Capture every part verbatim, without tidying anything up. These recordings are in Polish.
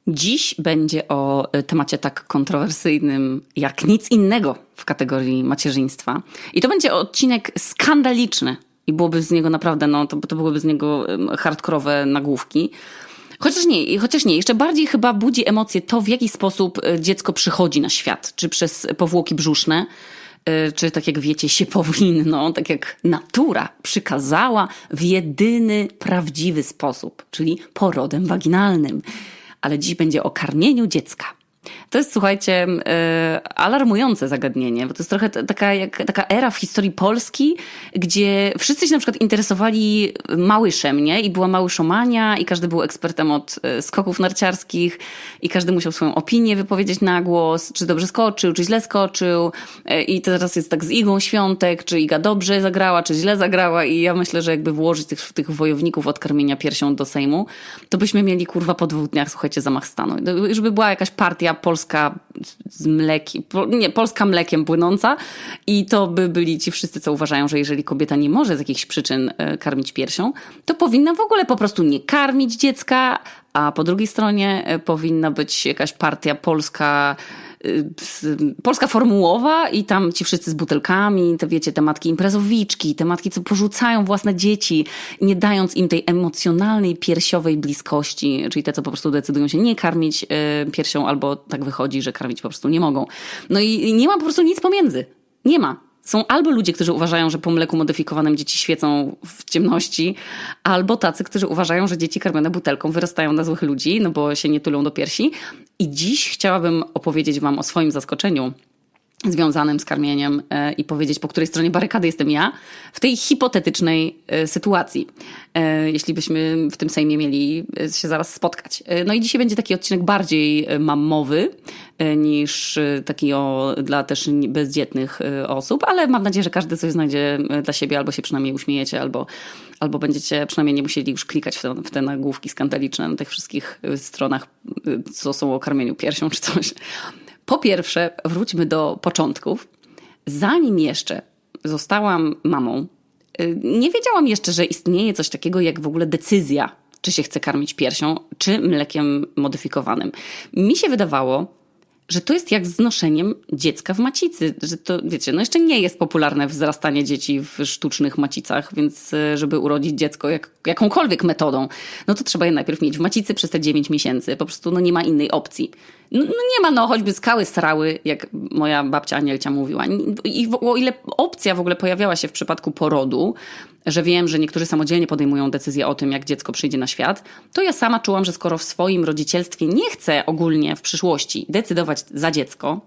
Dziś będzie o temacie tak kontrowersyjnym jak nic innego w kategorii macierzyństwa. I to będzie odcinek skandaliczny i byłoby z niego naprawdę, no to, to byłyby z niego hardkorowe nagłówki. Chociaż nie, chociaż nie, jeszcze bardziej chyba budzi emocje to, w jaki sposób dziecko przychodzi na świat. Czy przez powłoki brzuszne, czy tak jak wiecie, się powinno, tak jak natura przykazała w jedyny prawdziwy sposób, czyli porodem waginalnym. Ale dziś będzie o karmieniu dziecka. To jest, słuchajcie, e, alarmujące zagadnienie, bo to jest trochę taka, jak, taka era w historii Polski, gdzie wszyscy się na przykład interesowali małyszem, nie? I była małyszomania i każdy był ekspertem od e, skoków narciarskich i każdy musiał swoją opinię wypowiedzieć na głos, czy dobrze skoczył, czy źle skoczył. E, I teraz jest tak z Igą Świątek, czy Iga dobrze zagrała, czy źle zagrała i ja myślę, że jakby włożyć tych, tych wojowników od karmienia piersią do Sejmu, to byśmy mieli, kurwa, po dwóch dniach, słuchajcie, zamach stanu. Żeby była jakaś partia polska z mlekiem, nie, Polska mlekiem płynąca i to by byli ci wszyscy, co uważają, że jeżeli kobieta nie może z jakichś przyczyn karmić piersią, to powinna w ogóle po prostu nie karmić dziecka, a po drugiej stronie powinna być jakaś partia polska, polska formułowa i tam ci wszyscy z butelkami, te wiecie, te matki imprezowiczki, te matki, co porzucają własne dzieci, nie dając im tej emocjonalnej, piersiowej bliskości, czyli te, co po prostu decydują się nie karmić piersią, albo tak wychodzi, że karmić po prostu nie mogą. No i nie ma po prostu nic pomiędzy. Nie ma. Są albo ludzie, którzy uważają, że po mleku modyfikowanym dzieci świecą w ciemności, albo tacy, którzy uważają, że dzieci karmione butelką wyrastają na złych ludzi, no bo się nie tulą do piersi. I dziś chciałabym opowiedzieć wam o swoim zaskoczeniu związanym z karmieniem i powiedzieć, po której stronie barykady jestem ja w tej hipotetycznej sytuacji, jeśli byśmy w tym Sejmie mieli się zaraz spotkać. No i dzisiaj będzie taki odcinek bardziej mamowy niż taki o, dla też bezdzietnych osób, ale mam nadzieję, że każdy coś znajdzie dla siebie, albo się przynajmniej uśmiejecie, albo, albo będziecie przynajmniej nie musieli już klikać w te, w te nagłówki skandaliczne na tych wszystkich stronach, co są o karmieniu piersią czy coś. Po pierwsze, wróćmy do początków. Zanim jeszcze zostałam mamą, nie wiedziałam jeszcze, że istnieje coś takiego jak w ogóle decyzja, czy się chce karmić piersią, czy mlekiem modyfikowanym. Mi się wydawało, że to jest jak z noszeniem dziecka w macicy, że to, wiecie, no jeszcze nie jest popularne wzrastanie dzieci w sztucznych macicach, więc żeby urodzić dziecko jak, jakąkolwiek metodą, no to trzeba je najpierw mieć w macicy przez te dziewięć miesięcy. Po prostu no nie ma innej opcji. No, no nie ma, no choćby skały srały, jak moja babcia Anielcia mówiła. I o ile opcja w ogóle pojawiała się w przypadku porodu, że wiem, że niektórzy samodzielnie podejmują decyzję o tym, jak dziecko przyjdzie na świat, to ja sama czułam, że skoro w swoim rodzicielstwie nie chcę ogólnie w przyszłości decydować za dziecko,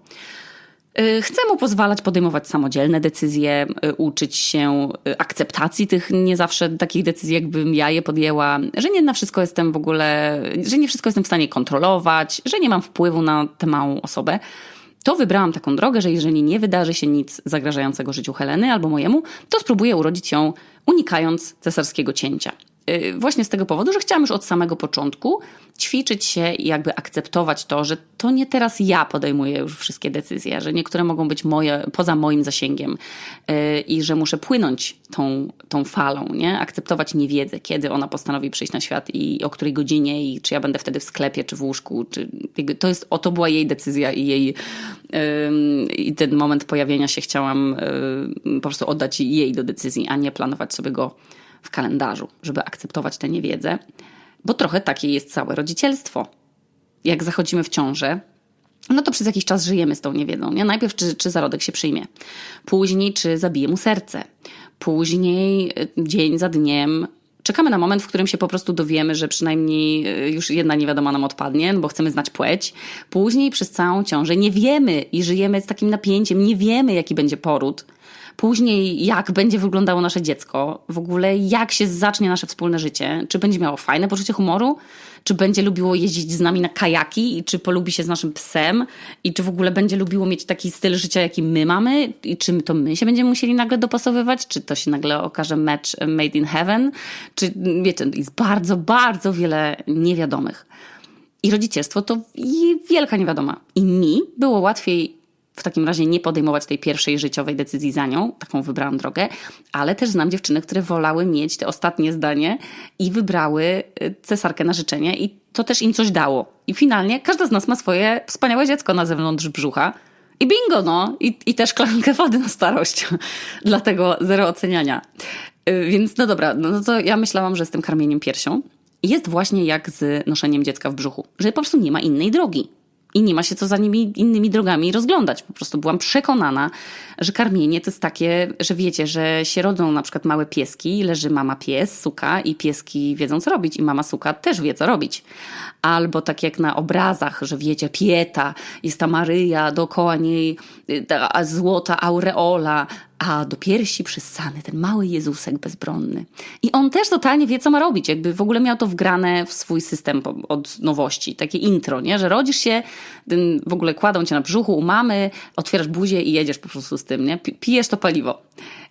chcę mu pozwalać podejmować samodzielne decyzje, uczyć się akceptacji tych nie zawsze takich decyzji, jakbym ja je podjęła, że nie na wszystko jestem w ogóle, że nie wszystko jestem w stanie kontrolować, że nie mam wpływu na tę małą osobę, to wybrałam taką drogę, że jeżeli nie wydarzy się nic zagrażającego życiu Heleny albo mojemu, to spróbuję urodzić ją unikając cesarskiego cięcia. Właśnie z tego powodu, że chciałam już od samego początku ćwiczyć się i jakby akceptować to, że to nie teraz ja podejmuję już wszystkie decyzje, że niektóre mogą być moje, poza moim zasięgiem yy, i że muszę płynąć tą, tą falą, nie? Akceptować niewiedzę, kiedy ona postanowi przyjść na świat i o której godzinie i czy ja będę wtedy w sklepie, czy w łóżku, czy jakby to jest, o to była jej decyzja i jej yy, i ten moment pojawienia się chciałam yy, po prostu oddać jej do decyzji, a nie planować sobie go w kalendarzu, żeby akceptować tę niewiedzę, bo trochę takie jest całe rodzicielstwo. Jak zachodzimy w ciążę, no to przez jakiś czas żyjemy z tą niewiedzą. Nie? Najpierw czy, czy zarodek się przyjmie, później czy zabije mu serce, później dzień za dniem czekamy na moment, w którym się po prostu dowiemy, że przynajmniej już jedna niewiadoma nam odpadnie, bo chcemy znać płeć. Później przez całą ciążę nie wiemy i żyjemy z takim napięciem, nie wiemy jaki będzie poród. Później jak będzie wyglądało nasze dziecko, w ogóle jak się zacznie nasze wspólne życie, czy będzie miało fajne poczucie humoru, czy będzie lubiło jeździć z nami na kajaki i czy polubi się z naszym psem i czy w ogóle będzie lubiło mieć taki styl życia, jaki my mamy i czy to my się będziemy musieli nagle dopasowywać, czy to się nagle okaże match made in heaven, czy wiecie, jest bardzo, bardzo wiele niewiadomych. I rodzicielstwo to wielka niewiadoma. I mi było łatwiej w takim razie nie podejmować tej pierwszej życiowej decyzji za nią, taką wybrałam drogę, ale też znam dziewczyny, które wolały mieć te ostatnie zdanie i wybrały cesarkę na życzenie i to też im coś dało. I finalnie każda z nas ma swoje wspaniałe dziecko na zewnątrz brzucha i bingo, no, i, i też szklankę wody na starość. Dlatego zero oceniania. Więc no dobra, no to ja myślałam, że z tym karmieniem piersią jest właśnie jak z noszeniem dziecka w brzuchu, że po prostu nie ma innej drogi. I nie ma się co za nimi innymi drogami rozglądać. Po prostu byłam przekonana, że karmienie to jest takie, że wiecie, że się rodzą na przykład małe pieski, leży mama pies, suka i pieski wiedzą co robić i mama suka też wie co robić. Albo tak jak na obrazach, że wiecie, Pieta, jest ta Maryja, dookoła niej ta złota aureola, a do piersi przyssany ten mały Jezusek bezbronny. I on też totalnie wie, co ma robić. Jakby w ogóle miał to wgrane w swój system od nowości. Takie intro, nie? Że rodzisz się, ten, w ogóle kładą cię na brzuchu u mamy, otwierasz buzię i jedziesz po prostu z tym, nie? Pijesz to paliwo.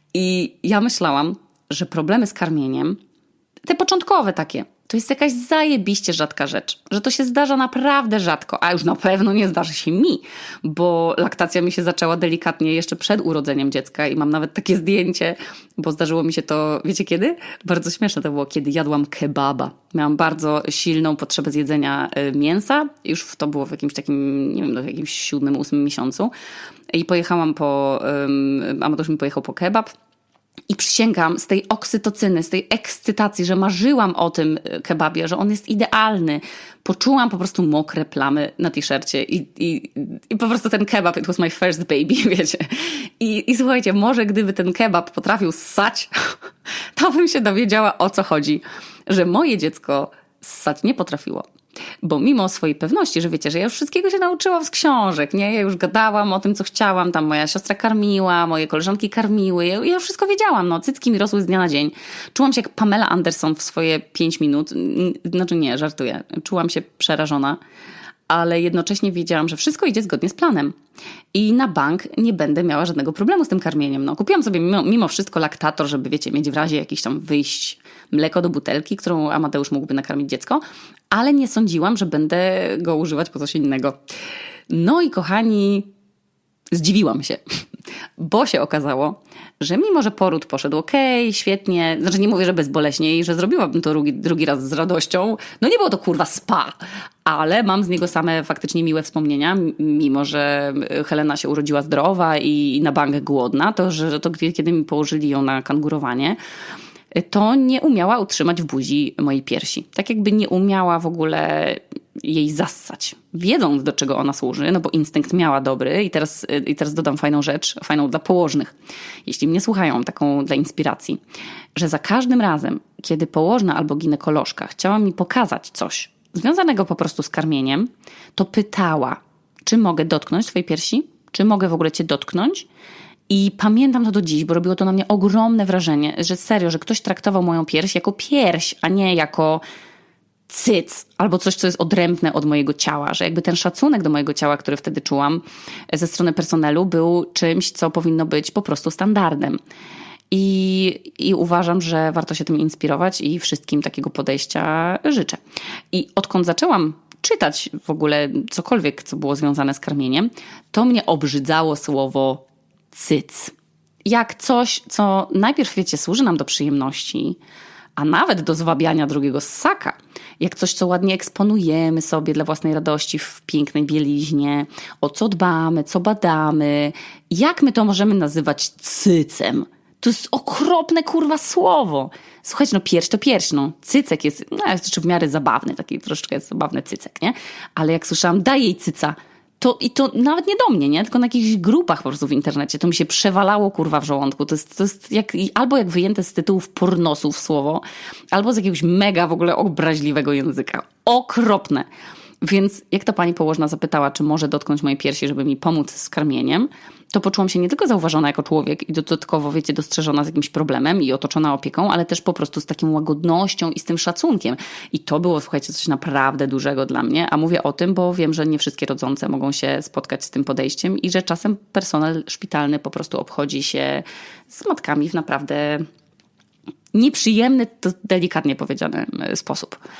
I ja myślałam, że problemy z karmieniem, te początkowe takie, to jest jakaś zajebiście rzadka rzecz. Że to się zdarza naprawdę rzadko, a już na pewno nie zdarzy się mi, bo laktacja mi się zaczęła delikatnie jeszcze przed urodzeniem dziecka i mam nawet takie zdjęcie, bo zdarzyło mi się to, wiecie kiedy? Bardzo śmieszne to było, kiedy jadłam kebaba. Miałam bardzo silną potrzebę zjedzenia mięsa, już to było w jakimś takim, nie wiem, w jakimś siódmym, ósmym miesiącu i pojechałam po, um, Amadeus mi pojechał po kebab. I przysięgam, z tej oksytocyny, z tej ekscytacji, że marzyłam o tym kebabie, że on jest idealny. Poczułam po prostu mokre plamy na t-shircie i, i, i po prostu ten kebab, it was my first baby, wiecie. I, I słuchajcie, może gdyby ten kebab potrafił ssać, to bym się dowiedziała, o co chodzi. Że moje dziecko ssać nie potrafiło. Bo mimo swojej pewności, że wiecie, że ja już wszystkiego się nauczyłam z książek, nie? Ja już gadałam o tym, co chciałam, tam moja siostra karmiła, moje koleżanki karmiły, ja, ja już wszystko wiedziałam, no, cycki mi rosły z dnia na dzień. Czułam się jak Pamela Anderson w swoje pięć minut, znaczy nie, żartuję, czułam się przerażona, ale jednocześnie wiedziałam, że wszystko idzie zgodnie z planem. I na bank nie będę miała żadnego problemu z tym karmieniem. No, kupiłam sobie mimo, mimo wszystko laktator, żeby, wiecie, mieć w razie jakichś tam wyjść mleko do butelki, którą Amadeusz mógłby nakarmić dziecko, ale nie sądziłam, że będę go używać po coś innego. No i kochani, zdziwiłam się, bo się okazało, że mimo, że poród poszedł okej, okay, świetnie, znaczy nie mówię, że bezboleśnie i że zrobiłabym to drugi, drugi raz z radością, no nie było to kurwa spa, ale mam z niego same faktycznie miłe wspomnienia, mimo, że Helena się urodziła zdrowa i na bank głodna, to, że to kiedy mi położyli ją na kangurowanie, to nie umiała utrzymać w buzi mojej piersi. Tak jakby nie umiała w ogóle jej zassać. Wiedząc, do czego ona służy, no bo instynkt miała dobry i teraz, i teraz dodam fajną rzecz, fajną dla położnych. Jeśli mnie słuchają, taką dla inspiracji, że za każdym razem, kiedy położna albo ginekolożka chciała mi pokazać coś związanego po prostu z karmieniem, to pytała, czy mogę dotknąć twojej piersi? Czy mogę w ogóle cię dotknąć? I pamiętam to do dziś, bo robiło to na mnie ogromne wrażenie, że serio, że ktoś traktował moją pierś jako pierś, a nie jako cyc albo coś, co jest odrębne od mojego ciała. Że jakby ten szacunek do mojego ciała, który wtedy czułam ze strony personelu, był czymś, co powinno być po prostu standardem. I, I uważam, że warto się tym inspirować i wszystkim takiego podejścia życzę. I odkąd zaczęłam czytać w ogóle cokolwiek, co było związane z karmieniem, to mnie obrzydzało słowo cyc. Jak coś, co najpierw, wiecie, służy nam do przyjemności, a nawet do zwabiania drugiego ssaka. Jak coś, co ładnie eksponujemy sobie dla własnej radości w pięknej bieliźnie, o co dbamy, co badamy. Jak my to możemy nazywać cycem? To jest okropne, kurwa, słowo. Słuchajcie, no pierś to pierś, no. Cycek jest, no jest jeszcze w miarę zabawny, taki troszeczkę jest zabawny cycek, nie? Ale jak słyszałam, daj jej cyca, to i to nawet nie do mnie, nie? Tylko na jakichś grupach po prostu w internecie. To mi się przewalało, kurwa, w żołądku. To jest, to jest jak, albo jak wyjęte z tytułów pornosów słowo, albo z jakiegoś mega w ogóle obraźliwego języka. Okropne. Więc jak ta pani położna zapytała, czy może dotknąć mojej piersi, żeby mi pomóc z karmieniem, to poczułam się nie tylko zauważona jako człowiek i dodatkowo, wiecie, dostrzeżona z jakimś problemem i otoczona opieką, ale też po prostu z taką łagodnością i z tym szacunkiem. I to było, słuchajcie, coś naprawdę dużego dla mnie. A mówię o tym, bo wiem, że nie wszystkie rodzące mogą się spotkać z tym podejściem i że czasem personel szpitalny po prostu obchodzi się z matkami w naprawdę nieprzyjemny, to delikatnie powiedziany sposób.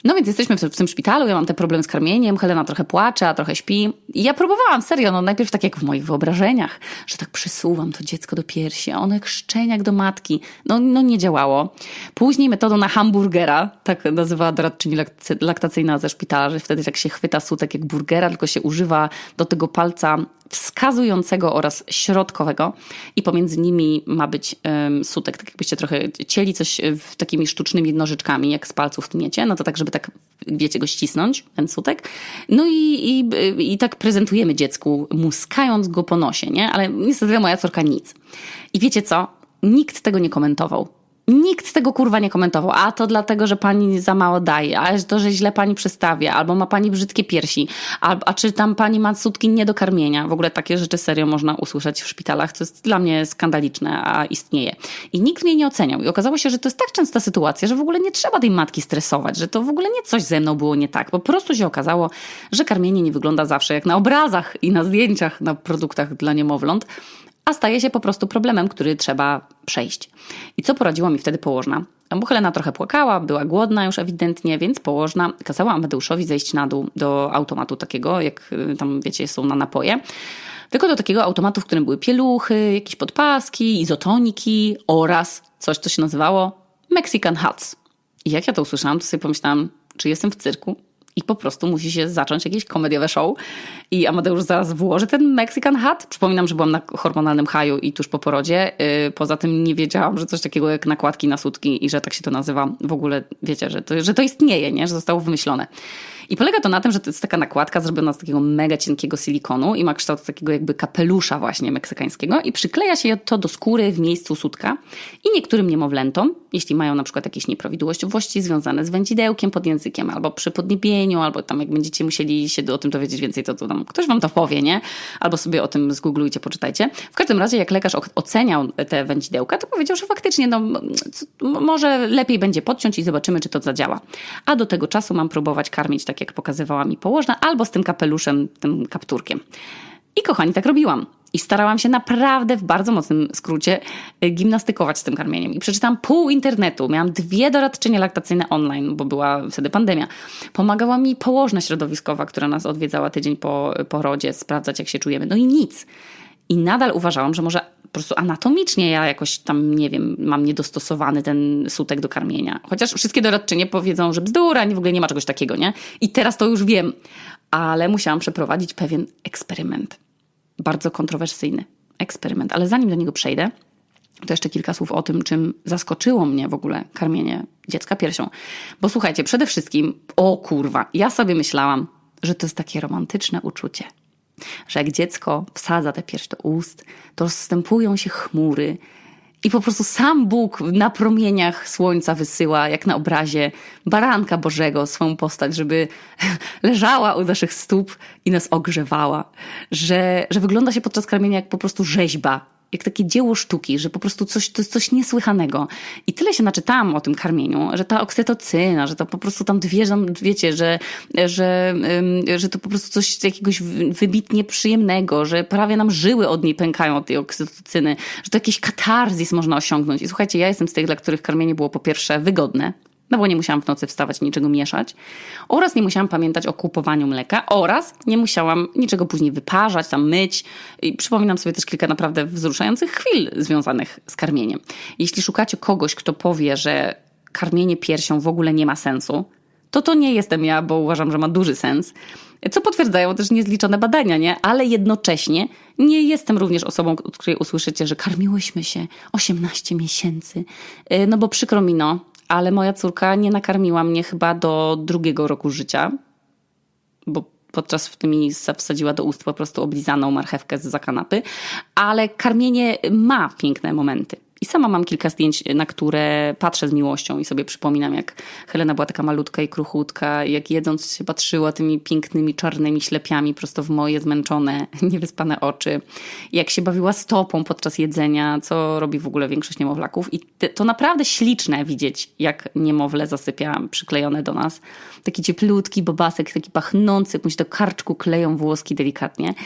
No więc jesteśmy w, w tym szpitalu, ja mam te problemy z karmieniem, Helena trochę płacze, a trochę śpi. I ja próbowałam, serio, no najpierw tak jak w moich wyobrażeniach, że tak przysuwam to dziecko do piersi, a ono jak szczeniak do matki. No, no nie działało. Później metodą na hamburgera, tak nazywała doradczyni laktacyjna ze szpitala, że wtedy jak się chwyta sutek jak burgera, tylko się używa do tego palca wskazującego oraz środkowego i pomiędzy nimi ma być um, sutek, tak jakbyście trochę cieli coś w takimi sztucznymi nożyczkami, jak z palców tniecie, no to tak, żeby tak, wiecie, go ścisnąć, ten sutek. No i, i, i tak prezentujemy dziecku, muskając go po nosie, nie? Ale niestety moja córka nic. I wiecie co? Nikt tego nie komentował. Nikt tego kurwa nie komentował, a to dlatego, że pani za mało daje, a to, że źle pani przystawia, albo ma pani brzydkie piersi, a, a czy tam pani ma sutki nie do karmienia. W ogóle takie rzeczy serio można usłyszeć w szpitalach, co jest dla mnie skandaliczne, a istnieje. I nikt mnie nie oceniał. I okazało się, że to jest tak częsta sytuacja, że w ogóle nie trzeba tej matki stresować, że to w ogóle nie coś ze mną było nie tak. Po prostu się okazało, że karmienie nie wygląda zawsze jak na obrazach i na zdjęciach, na produktach dla niemowląt, a staje się po prostu problemem, który trzeba przejść. I co poradziła mi wtedy położna? Bo Helena trochę płakała, była głodna już ewidentnie, więc położna kazała Amadeuszowi zejść na dół do automatu takiego, jak tam wiecie, są na napoje. Tylko do takiego automatu, w którym były pieluchy, jakieś podpaski, izotoniki oraz coś, co się nazywało Mexican Huts. I jak ja to usłyszałam, to sobie pomyślałam, czy jestem w cyrku? I po prostu musi się zacząć jakieś komediowe show. I Amadeusz zaraz włoży ten Mexican Hat. Przypominam, że byłam na hormonalnym haju i tuż po porodzie. Yy, poza tym nie wiedziałam, że coś takiego jak nakładki na sutki i że tak się to nazywa. W ogóle wiecie, że to, że to istnieje, nie? Że zostało wymyślone. I polega to na tym, że to jest taka nakładka zrobiona z takiego mega cienkiego silikonu i ma kształt takiego jakby kapelusza właśnie meksykańskiego i przykleja się to do skóry w miejscu sutka. I niektórym niemowlętom, jeśli mają na przykład jakieś nieprawidłowości związane z wędzidełkiem pod językiem albo przy podniebieniu, albo tam jak będziecie musieli się o tym dowiedzieć więcej, to, to tam ktoś wam to powie, nie? Albo sobie o tym zgooglujcie, poczytajcie. W każdym razie jak lekarz oceniał te wędzidełka, to powiedział, że faktycznie no, może lepiej będzie podciąć i zobaczymy, czy to zadziała. A do tego czasu mam próbować karmić tak, jak pokazywała mi położna, albo z tym kapeluszem, tym kapturkiem. I kochani, tak robiłam. I starałam się naprawdę w bardzo mocnym skrócie gimnastykować z tym karmieniem. I przeczytałam pół internetu. Miałam dwie doradczynie laktacyjne online, bo była wtedy pandemia. Pomagała mi położna środowiskowa, która nas odwiedzała tydzień po porodzie, sprawdzać, jak się czujemy. No i nic. I nadal uważałam, że może po prostu anatomicznie ja jakoś tam, nie wiem, mam niedostosowany ten sutek do karmienia. Chociaż wszystkie doradczynie powiedzą, że bzdura, w ogóle nie ma czegoś takiego, nie? I teraz to już wiem. Ale musiałam przeprowadzić pewien eksperyment. Bardzo kontrowersyjny eksperyment. Ale zanim do niego przejdę, to jeszcze kilka słów o tym, czym zaskoczyło mnie w ogóle karmienie dziecka piersią. Bo słuchajcie, przede wszystkim, o kurwa, ja sobie myślałam, że to jest takie romantyczne uczucie. Że jak dziecko wsadza tę pierś do ust, to rozstępują się chmury i po prostu sam Bóg na promieniach słońca wysyła, jak na obrazie, baranka Bożego swoją postać, żeby leżała u naszych stóp i nas ogrzewała. Że, że wygląda się podczas karmienia jak po prostu rzeźba, jak takie dzieło sztuki, że po prostu coś, to jest coś niesłychanego. I tyle się naczytałam o tym karmieniu, że ta oksytocyna, że to po prostu tam dwie, wiecie, że, że, że to po prostu coś jakiegoś wybitnie przyjemnego, że prawie nam żyły od niej pękają, od tej oksytocyny, że to jakiś katarzis można osiągnąć. I słuchajcie, ja jestem z tych, dla których karmienie było po pierwsze wygodne, no bo nie musiałam w nocy wstawać i niczego mieszać. Oraz nie musiałam pamiętać o kupowaniu mleka. Oraz nie musiałam niczego później wyparzać, tam myć. I przypominam sobie też kilka naprawdę wzruszających chwil związanych z karmieniem. Jeśli szukacie kogoś, kto powie, że karmienie piersią w ogóle nie ma sensu, to to nie jestem ja, bo uważam, że ma duży sens. Co potwierdzają też niezliczone badania, nie? Ale jednocześnie nie jestem również osobą, od której usłyszycie, że karmiłyśmy się osiemnaście miesięcy. No bo przykro mi, no. Ale moja córka nie nakarmiła mnie chyba do drugiego roku życia, bo podczas w tym mi wsadziła do ust po prostu oblizaną marchewkę z za kanapy. Ale karmienie ma piękne momenty. I sama mam kilka zdjęć, na które patrzę z miłością i sobie przypominam, jak Helena była taka malutka i kruchutka, jak jedząc się patrzyła tymi pięknymi, czarnymi ślepiami prosto w moje zmęczone, niewyspane oczy. Jak się bawiła stopą podczas jedzenia, co robi w ogóle większość niemowlaków. I to naprawdę śliczne widzieć, jak niemowlę zasypia przyklejone do nas. Taki cieplutki bobasek, taki pachnący, jak mu się do karczku kleją włoski delikatnie.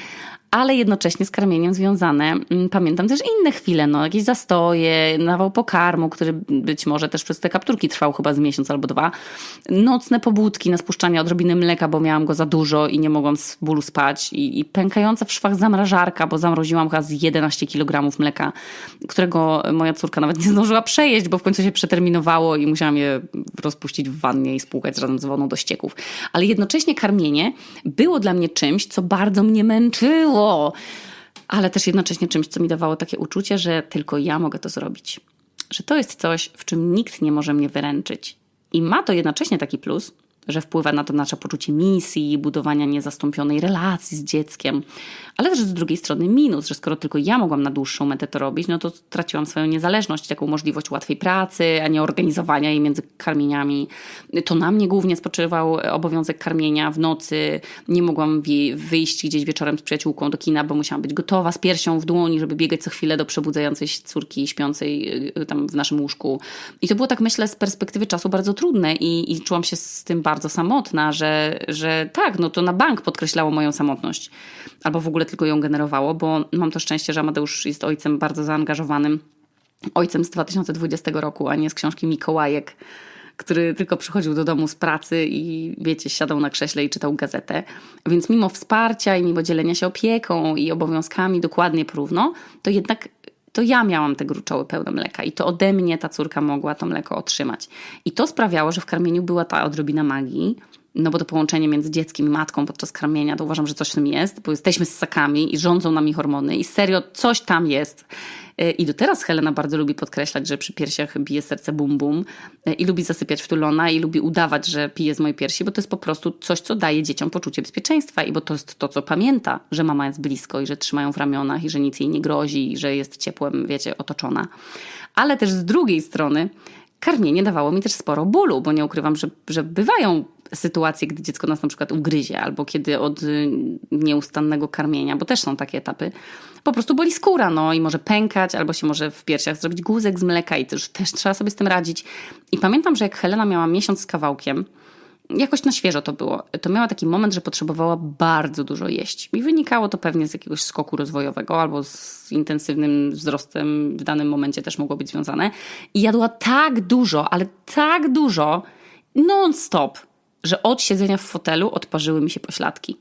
ale jednocześnie z karmieniem związane, pamiętam też inne chwile, no jakieś zastoje, nawał pokarmu, który być może też przez te kapturki trwał chyba z miesiąc albo dwa, nocne pobudki na spuszczanie odrobiny mleka, bo miałam go za dużo i nie mogłam z bólu spać i, i pękająca w szwach zamrażarka, bo zamroziłam chyba z jedenaście kilogramów mleka, którego moja córka nawet nie zdążyła przejeść, bo w końcu się przeterminowało i musiałam je rozpuścić w wannie i spłukać razem z wodą do ścieków. Ale jednocześnie karmienie było dla mnie czymś, co bardzo mnie męczyło, ale też jednocześnie czymś, co mi dawało takie uczucie, że tylko ja mogę to zrobić. Że to jest coś, w czym nikt nie może mnie wyręczyć. I ma to jednocześnie taki plus, że wpływa na to nasze poczucie misji, budowania niezastąpionej relacji z dzieckiem, ale też z drugiej strony minus, że skoro tylko ja mogłam na dłuższą metę to robić, no to traciłam swoją niezależność, taką możliwość łatwej pracy, a nie organizowania jej między karmieniami. To na mnie głównie spoczywał obowiązek karmienia w nocy. Nie mogłam wyjść gdzieś wieczorem z przyjaciółką do kina, bo musiałam być gotowa z piersią w dłoni, żeby biegać co chwilę do przebudzającej się córki śpiącej tam w naszym łóżku. I to było tak, myślę, z perspektywy czasu bardzo trudne i, i czułam się z tym bardzo bardzo samotna, że, że tak, no to na bank podkreślało moją samotność. Albo w ogóle tylko ją generowało, bo mam to szczęście, że Amadeusz jest ojcem bardzo zaangażowanym. Ojcem z dwa tysiące dwudziestego roku, a nie z książki Mikołajek, który tylko przychodził do domu z pracy i wiecie, siadał na krześle i czytał gazetę. Więc mimo wsparcia i mimo dzielenia się opieką i obowiązkami dokładnie porówno, to jednak to ja miałam te gruczoły pełne mleka i to ode mnie ta córka mogła to mleko otrzymać. I to sprawiało, że w karmieniu była ta odrobina magii, no bo to połączenie między dzieckiem i matką podczas karmienia, to uważam, że coś w tym jest, bo jesteśmy ssakami i rządzą nami hormony i serio coś tam jest. I do teraz Helena bardzo lubi podkreślać, że przy piersiach bije serce bum bum i lubi zasypiać wtulona i lubi udawać, że pije z mojej piersi, bo to jest po prostu coś, co daje dzieciom poczucie bezpieczeństwa i bo to jest to, co pamięta, że mama jest blisko i że trzymają w ramionach i że nic jej nie grozi i że jest ciepłem, wiecie, otoczona. Ale też z drugiej strony karmienie dawało mi też sporo bólu, bo nie ukrywam, że, że bywają sytuacje, gdy dziecko nas na przykład ugryzie albo kiedy od nieustannego karmienia, bo też są takie etapy, po prostu boli skóra, no i może pękać, albo się może w piersiach zrobić guzek z mleka i też, też trzeba sobie z tym radzić. I pamiętam, że jak Helena miała miesiąc z kawałkiem, jakoś na świeżo to było, to miała taki moment, że potrzebowała bardzo dużo jeść. I wynikało to pewnie z jakiegoś skoku rozwojowego albo z intensywnym wzrostem w danym momencie też mogło być związane. I jadła tak dużo, ale tak dużo, non-stop, że od siedzenia w fotelu odparzyły mi się pośladki.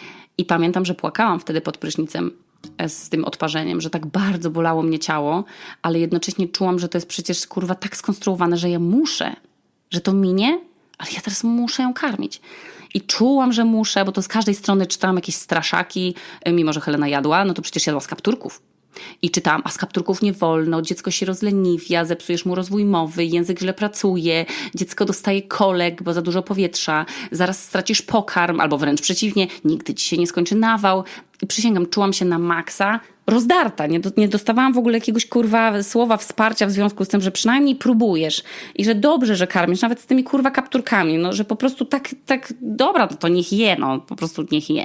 I pamiętam, że płakałam wtedy pod prysznicem z tym odparzeniem, że tak bardzo bolało mnie ciało, ale jednocześnie czułam, że to jest przecież kurwa tak skonstruowane, że ja muszę, że to minie, ale ja teraz muszę ją karmić. I czułam, że muszę, bo to z każdej strony czytałam jakieś straszaki, mimo że Helena jadła, no to przecież jadła z kapturków. I czytałam, a z kapturków nie wolno, dziecko się rozleniwia, zepsujesz mu rozwój mowy, język źle pracuje, dziecko dostaje kolek, bo za dużo powietrza, zaraz stracisz pokarm, albo wręcz przeciwnie, nigdy ci się nie skończy nawał. I przysięgam, czułam się na maksa rozdarta, nie, do, nie dostawałam w ogóle jakiegoś kurwa słowa wsparcia w związku z tym, że przynajmniej próbujesz i że dobrze, że karmisz, nawet z tymi kurwa kapturkami, no, że po prostu tak, tak dobra, no to niech je, no po prostu niech je.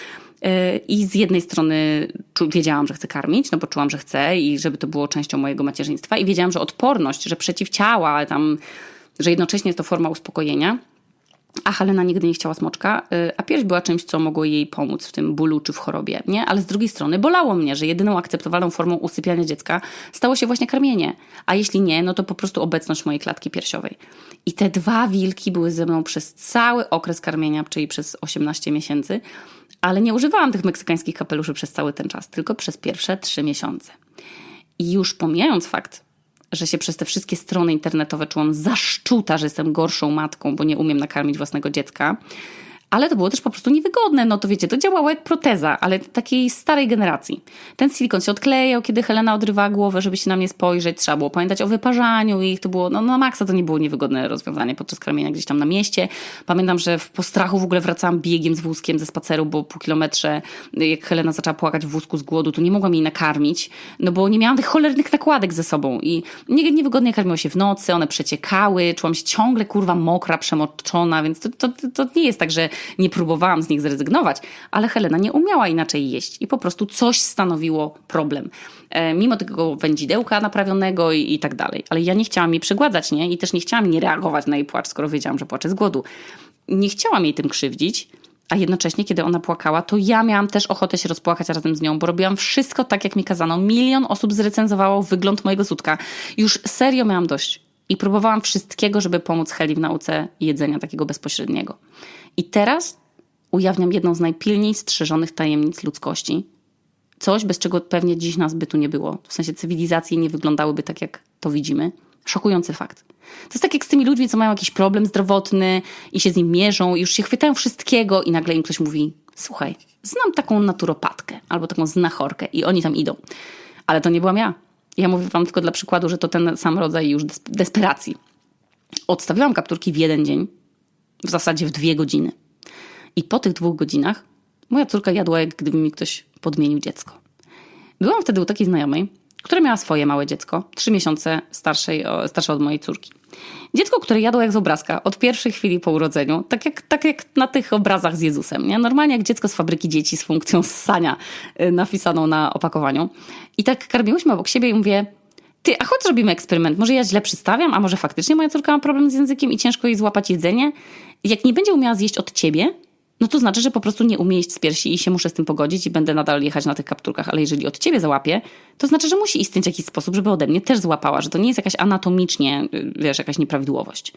I z jednej strony wiedziałam, że chcę karmić, no bo czułam, że chcę i żeby to było częścią mojego macierzyństwa i wiedziałam, że odporność, że przeciwciała, tam, że jednocześnie jest to forma uspokojenia, a Helena nigdy nie chciała smoczka, a pierś była czymś, co mogło jej pomóc w tym bólu czy w chorobie, nie? Ale z drugiej strony bolało mnie, że jedyną akceptowalną formą usypiania dziecka stało się właśnie karmienie, a jeśli nie, no to po prostu obecność mojej klatki piersiowej. I te dwa wilki były ze mną przez cały okres karmienia, czyli przez osiemnaście miesięcy, ale nie używałam tych meksykańskich kapeluszy przez cały ten czas, tylko przez pierwsze trzy miesiące. I już pomijając fakt, że się przez te wszystkie strony internetowe czułam zaszczuta, że jestem gorszą matką, bo nie umiem nakarmić własnego dziecka, ale to było też po prostu niewygodne. No to wiecie, to działało jak proteza, ale takiej starej generacji. Ten silikon się odklejał, kiedy Helena odrywała głowę, żeby się na mnie spojrzeć. Trzeba było pamiętać o wyparzaniu i to było, no na maksa to nie było niewygodne rozwiązanie podczas karmienia gdzieś tam na mieście. Pamiętam, że w postrachu w ogóle wracałam biegiem z wózkiem ze spaceru, bo po kilometrze, jak Helena zaczęła płakać w wózku z głodu, to nie mogłam jej nakarmić, no bo nie miałam tych cholernych nakładek ze sobą i niewygodnie karmiło się w nocy, one przeciekały, czułam się ciągle kurwa mokra, przemoczona, więc to, to, to nie jest tak, że nie próbowałam z nich zrezygnować, ale Helena nie umiała inaczej jeść i po prostu coś stanowiło problem. E, mimo tego wędzidełka naprawionego i, i tak dalej. Ale ja nie chciałam jej przygładzać, nie? I też nie chciałam nie reagować na jej płacz, skoro wiedziałam, że płacze z głodu. Nie chciałam jej tym krzywdzić, A jednocześnie, kiedy ona płakała, to ja miałam też ochotę się rozpłakać razem z nią, bo robiłam wszystko tak, jak mi kazano. Milion osób zrecenzowało wygląd mojego sutka. Już serio miałam dość. I próbowałam wszystkiego, żeby pomóc Heli w nauce jedzenia takiego bezpośredniego. I teraz ujawniam jedną z najpilniej strzeżonych tajemnic ludzkości. Coś, bez czego pewnie dziś nas by tu nie było. W sensie cywilizacje nie wyglądałyby tak, jak to widzimy. Szokujący fakt. To jest tak jak z tymi ludźmi, co mają jakiś problem zdrowotny i się z nim mierzą i już się chwytają wszystkiego i nagle im ktoś mówi: słuchaj, znam taką naturopatkę albo taką znachorkę i oni tam idą. Ale to nie byłam ja. Ja mówię wam tylko dla przykładu, że to ten sam rodzaj już desperacji. Odstawiłam kapturki w jeden dzień, w zasadzie w dwie godziny. I po tych dwóch godzinach moja córka jadła, jak gdyby mi ktoś podmienił dziecko. Byłam wtedy u takiej znajomej, która miała swoje małe dziecko, trzy miesiące starszej, starsze od mojej córki. Dziecko, które jadło jak z obrazka od pierwszej chwili po urodzeniu, tak jak, tak jak na tych obrazach z Jezusem. Nie? Normalnie jak dziecko z fabryki dzieci z funkcją ssania napisaną na opakowaniu. I tak karmiłyśmy obok siebie i mówię: ty, a chodź zrobimy eksperyment. Może ja źle przedstawiam, a może faktycznie moja córka ma problem z językiem i ciężko jej złapać jedzenie? Jak nie będzie umiała zjeść od ciebie, no to znaczy, że po prostu nie umie jeść z piersi i się muszę z tym pogodzić i będę nadal jechać na tych kapturkach. Ale jeżeli od ciebie załapie, to znaczy, że musi istnieć jakiś sposób, żeby ode mnie też złapała, że to nie jest jakaś anatomicznie, wiesz, jakaś nieprawidłowość.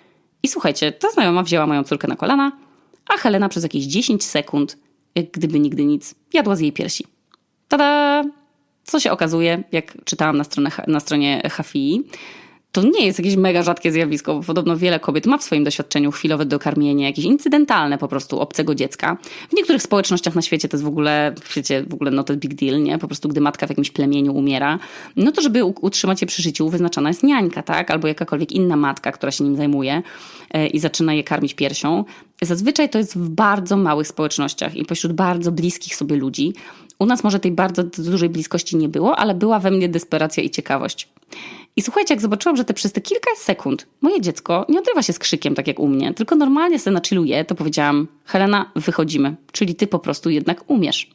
I słuchajcie, ta znajoma wzięła moją córkę na kolana, a Helena przez jakieś dziesięć sekund, jak gdyby nigdy nic, jadła z jej piersi. Tada! Co się okazuje, jak czytałam na, stronę, na stronie H F I, to nie jest jakieś mega rzadkie zjawisko, bo podobno wiele kobiet ma w swoim doświadczeniu chwilowe dokarmienie, jakieś incydentalne po prostu obcego dziecka. W niektórych społecznościach na świecie to jest w ogóle, wiecie, w ogóle not a big deal, nie? Po prostu gdy matka w jakimś plemieniu umiera, no to żeby utrzymać je przy życiu, wyznaczona jest niańka, tak? Albo jakakolwiek inna matka, która się nim zajmuje i zaczyna je karmić piersią. Zazwyczaj to jest w bardzo małych społecznościach i pośród bardzo bliskich sobie ludzi. U nas może tej bardzo dużej bliskości nie było, ale była we mnie desperacja i ciekawość. I słuchajcie, jak zobaczyłam, że te przez te kilka sekund moje dziecko nie odrywa się z krzykiem, tak jak u mnie, tylko normalnie sobie nachilluje, to powiedziałam: Helena, wychodzimy, czyli ty po prostu jednak umiesz.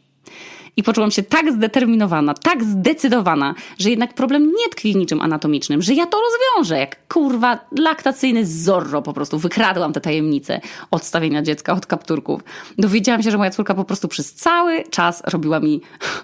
I poczułam się tak zdeterminowana, tak zdecydowana, że jednak problem nie tkwi w niczym anatomicznym, że ja to rozwiążę, jak kurwa laktacyjny Zorro po prostu. Wykradłam te tajemnice odstawienia dziecka od kapturków. Dowiedziałam się, że moja córka po prostu przez cały czas robiła mi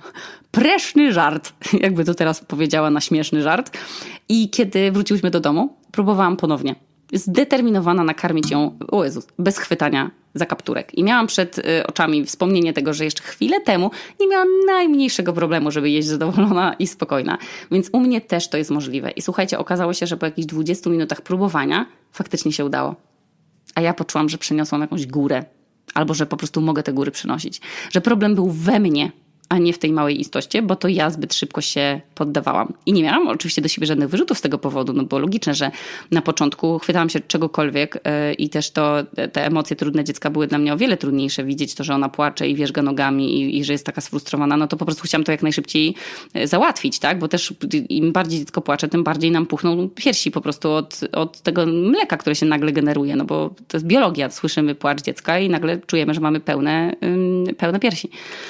preszny żart, jakby to teraz powiedziała na śmieszny żart. I kiedy wróciłyśmy do domu, próbowałam ponownie. Zdeterminowana nakarmić ją, o Jezus, bez chwytania za kapturek. I miałam przed y, oczami wspomnienie tego, że jeszcze chwilę temu nie miałam najmniejszego problemu, żeby jeść zadowolona i spokojna. Więc u mnie też to jest możliwe. I słuchajcie, okazało się, że po jakichś dwudziestu minutach próbowania faktycznie się udało. A ja poczułam, że przeniosłam jakąś górę. Albo że po prostu mogę te góry przynosić. Że problem był we mnie, a nie w tej małej istocie, bo to ja zbyt szybko się poddawałam. I nie miałam oczywiście do siebie żadnych wyrzutów z tego powodu, no bo logiczne, że na początku chwytałam się czegokolwiek yy, i też to, te emocje trudne dziecka były dla mnie o wiele trudniejsze. Widzieć to, że ona płacze i wierzga nogami i, i że jest taka sfrustrowana, no to po prostu chciałam to jak najszybciej załatwić, tak? Bo też im bardziej dziecko płacze, tym bardziej nam puchną piersi po prostu od, od tego mleka, które się nagle generuje, no bo to jest biologia. Słyszymy płacz dziecka i nagle czujemy, że mamy pełne, yy, pełne piersi.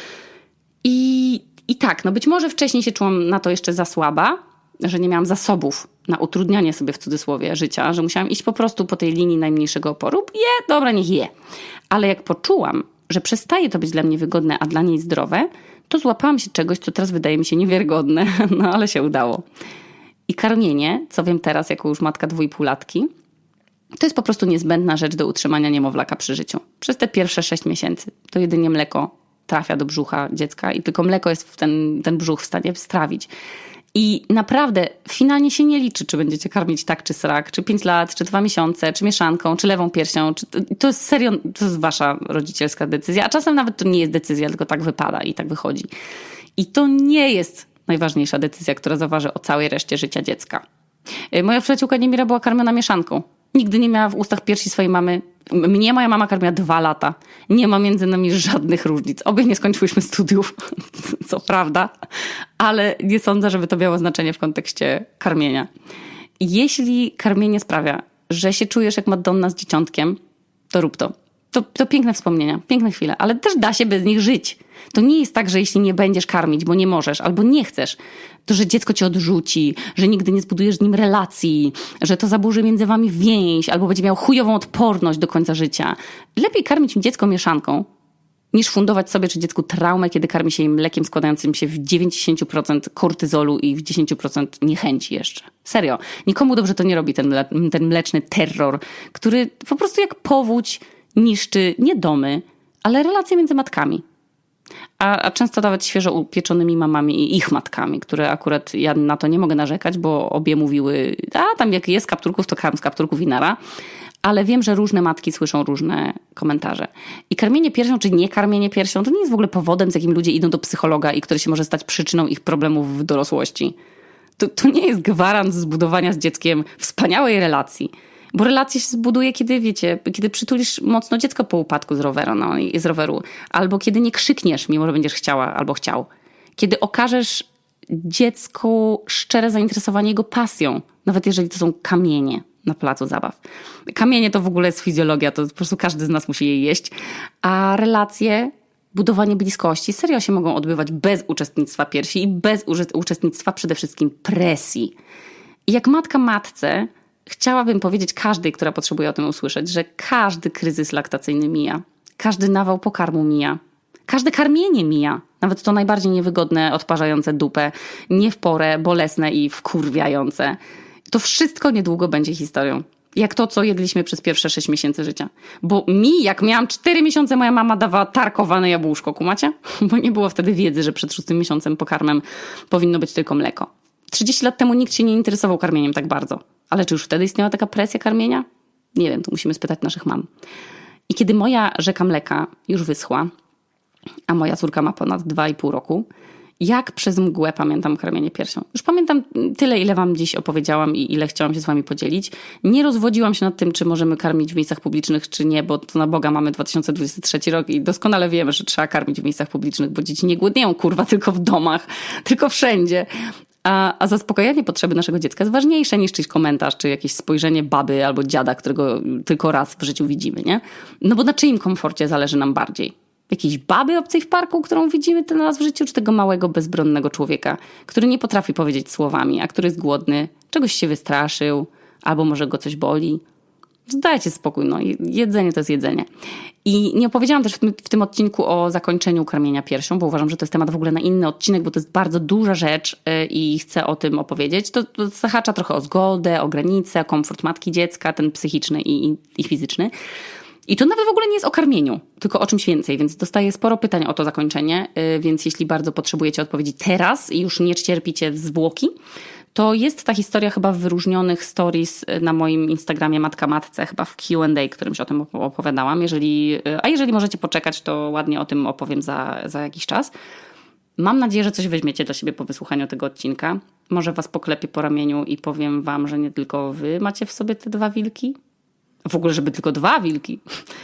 I, I tak, no być może wcześniej się czułam na to jeszcze za słaba, że nie miałam zasobów na utrudnianie sobie w cudzysłowie życia, że musiałam iść po prostu po tej linii najmniejszego oporu. Je, dobra, niech je. Ale jak poczułam, że przestaje to być dla mnie wygodne, a dla niej zdrowe, to złapałam się czegoś, co teraz wydaje mi się niewiarygodne, no ale się udało. I karmienie, co wiem teraz jako już matka dwójpółlatki, to jest po prostu niezbędna rzecz do utrzymania niemowlaka przy życiu. Przez te pierwsze sześć miesięcy to jedynie mleko trafia do brzucha dziecka i tylko mleko jest w ten, ten brzuch w stanie strawić. I naprawdę finalnie się nie liczy, czy będziecie karmić tak czy srak, czy pięć lat, czy dwa miesiące, czy mieszanką, czy lewą piersią. Czy, to jest serio, to jest wasza rodzicielska decyzja, a czasem nawet to nie jest decyzja, tylko tak wypada i tak wychodzi. I to nie jest najważniejsza decyzja, która zaważy o całej reszcie życia dziecka. Moja przyjaciółka Niemira była karmiona mieszanką. Nigdy nie miała w ustach piersi swojej mamy. Mnie moja mama karmiła dwa lata. Nie ma między nami żadnych różnic. Obie nie skończyłyśmy studiów, co prawda, ale nie sądzę, żeby to miało znaczenie w kontekście karmienia. Jeśli karmienie sprawia, że się czujesz jak Madonna z dzieciątkiem, to rób to. to, to piękne wspomnienia, piękne chwile, ale też da się bez nich żyć. To nie jest tak, że jeśli nie będziesz karmić, bo nie możesz albo nie chcesz, to że dziecko cię odrzuci, że nigdy nie zbudujesz z nim relacji, że to zaburzy między wami więź albo będzie miał chujową odporność do końca życia. Lepiej karmić dziecko mieszanką, niż fundować sobie czy dziecku traumę, kiedy karmi się im mlekiem składającym się w dziewięćdziesiąt procent kortyzolu i w dziesięć procent niechęci jeszcze. Serio. Nikomu dobrze to nie robi ten, mle- ten mleczny terror, który po prostu jak powódź niszczy nie domy, ale relacje między matkami. A, a często nawet świeżo upieczonymi mamami i ich matkami, które akurat ja na to nie mogę narzekać, bo obie mówiły, a tam jak jest kapturków, to karm z kapturków i nara. Ale wiem, że różne matki słyszą różne komentarze. I karmienie piersią, czy nie karmienie piersią, to nie jest w ogóle powodem, z jakim ludzie idą do psychologa i który się może stać przyczyną ich problemów w dorosłości. To, to nie jest gwarant zbudowania z dzieckiem wspaniałej relacji. Bo relacja się zbuduje, kiedy, wiecie, kiedy przytulisz mocno dziecko po upadku z roweru, no, z roweru. Albo kiedy nie krzykniesz, mimo że będziesz chciała albo chciał. Kiedy okażesz dziecku szczere zainteresowanie jego pasją, nawet jeżeli to są kamienie na placu zabaw. Kamienie to w ogóle jest fizjologia, to po prostu każdy z nas musi je jeść. A relacje, budowanie bliskości serio się mogą odbywać bez uczestnictwa piersi i bez uczestnictwa przede wszystkim presji. I jak matka matce chciałabym powiedzieć każdej, która potrzebuje o tym usłyszeć, że każdy kryzys laktacyjny mija. Każdy nawał pokarmu mija. Każde karmienie mija. Nawet to najbardziej niewygodne, odparzające dupę, nie w porę, bolesne i wkurwiające. To wszystko niedługo będzie historią. Jak to, co jedliśmy przez pierwsze sześć miesięcy życia. Bo mi, jak miałam cztery miesiące, moja mama dawała tarkowane jabłuszko, kumacie? Bo nie było wtedy wiedzy, że przed szóstym miesiącem pokarmem powinno być tylko mleko. trzydzieści lat temu nikt się nie interesował karmieniem tak bardzo. Ale czy już wtedy istniała taka presja karmienia? Nie wiem, to musimy spytać naszych mam. I kiedy moja rzeka mleka już wyschła, a moja córka ma ponad dwa i pół roku, jak przez mgłę pamiętam karmienie piersią. Już pamiętam tyle, ile wam dziś opowiedziałam i ile chciałam się z wami podzielić. Nie rozwodziłam się nad tym, czy możemy karmić w miejscach publicznych, czy nie, bo to na Boga mamy dwa tysiące dwudziesty trzeci rok i doskonale wiemy, że trzeba karmić w miejscach publicznych, bo dzieci nie głodnieją, kurwa, tylko w domach, tylko wszędzie. A, a zaspokojenie potrzeby naszego dziecka jest ważniejsze niż czyjś komentarz, czy jakieś spojrzenie baby albo dziada, którego tylko raz w życiu widzimy, nie? No bo na czyim komforcie zależy nam bardziej? Jakiejś baby obcej w parku, którą widzimy ten raz w życiu, czy tego małego, bezbronnego człowieka, który nie potrafi powiedzieć słowami, a który jest głodny, czegoś się wystraszył, albo może go coś boli. Dajcie spokój, no jedzenie to jest jedzenie. I nie opowiedziałam też w tym, w tym odcinku o zakończeniu karmienia piersią, bo uważam, że to jest temat w ogóle na inny odcinek, bo to jest bardzo duża rzecz i chcę o tym opowiedzieć. To, to zahacza trochę o zgodę, o granice, o komfort matki dziecka, ten psychiczny i, i, i fizyczny. I to nawet w ogóle nie jest o karmieniu, tylko o czymś więcej, więc dostaję sporo pytań o to zakończenie, więc jeśli bardzo potrzebujecie odpowiedzi teraz i już nie cierpicie zwłoki, to jest ta historia chyba w wyróżnionych stories na moim Instagramie Matka Matce, chyba w Q and A, którymś o tym opowiadałam. Jeżeli, a jeżeli możecie poczekać, to ładnie o tym opowiem za, za jakiś czas. Mam nadzieję, że coś weźmiecie dla siebie po wysłuchaniu tego odcinka. Może was poklepię po ramieniu i powiem wam, że nie tylko wy macie w sobie te dwa wilki. W ogóle, żeby tylko dwa wilki.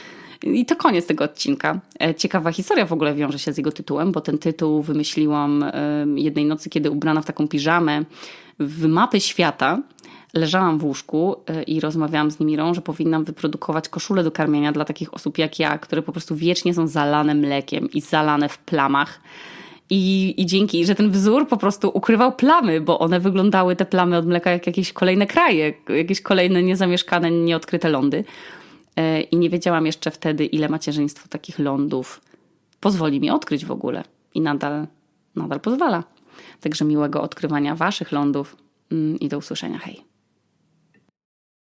I to koniec tego odcinka. Ciekawa historia w ogóle wiąże się z jego tytułem, bo ten tytuł wymyśliłam jednej nocy, kiedy ubrana w taką piżamę w mapy świata leżałam w łóżku i rozmawiałam z Nimirą, że powinnam wyprodukować koszulę do karmienia dla takich osób jak ja, które po prostu wiecznie są zalane mlekiem i zalane w plamach. I, I dzięki, że ten wzór po prostu ukrywał plamy, bo one wyglądały, te plamy od mleka, jak jakieś kolejne kraje, jakieś kolejne niezamieszkane, nieodkryte lądy. I nie wiedziałam jeszcze wtedy, ile macierzyństwo takich lądów pozwoli mi odkryć w ogóle. I nadal, nadal pozwala. Także miłego odkrywania waszych lądów i do usłyszenia. Hej.